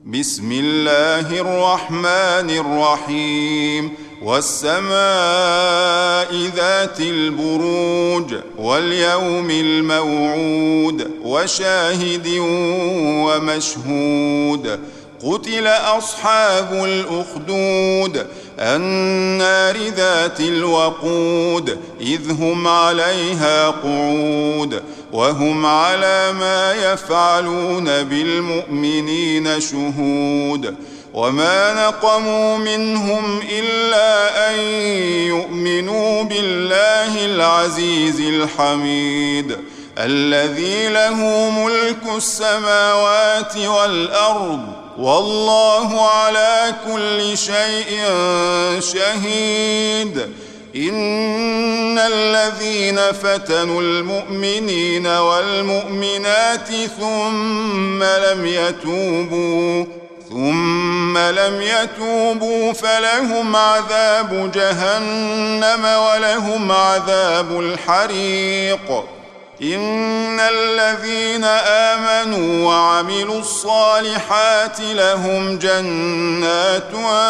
بسم الله الرحمن الرحيم والسماء ذات البروج واليوم الموعود وشاهد ومشهود قتل أصحاب الأخدود النار ذات الوقود إذ هم عليها قعود وهم على ما يفعلون بالمؤمنين شهود وما نقموا منهم إلا أن يؤمنوا بالله العزيز الحميد الذي له ملك السماوات والأرض والله على كل شيء شهيد إن الذين فتنوا المؤمنين والمؤمنات ثم لم يتوبوا فلهم عذاب جهنم ولهم عذاب الحريق إن الذين آمنوا وعملوا الصالحات لهم جنات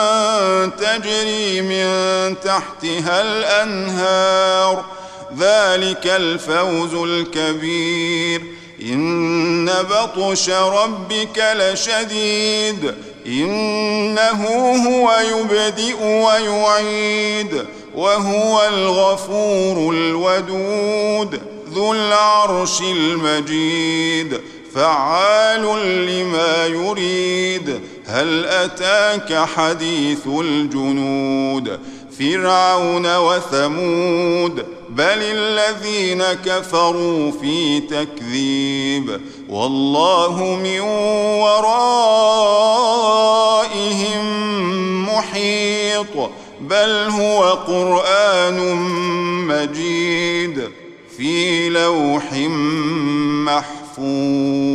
تجري من تحتها الأنهار ذلك الفوز الكبير إن بطش ربك لشديد إنه هو يبدئ ويعيد وهو الغفور الودود ذو العرش المجيد فعال لما يريد هل أتاك حديث الجنود فرعون وثمود بل الذين كفروا في تكذيب والله من ورائهم محيط بل هو قرآن مجيد في لوح محفوظ.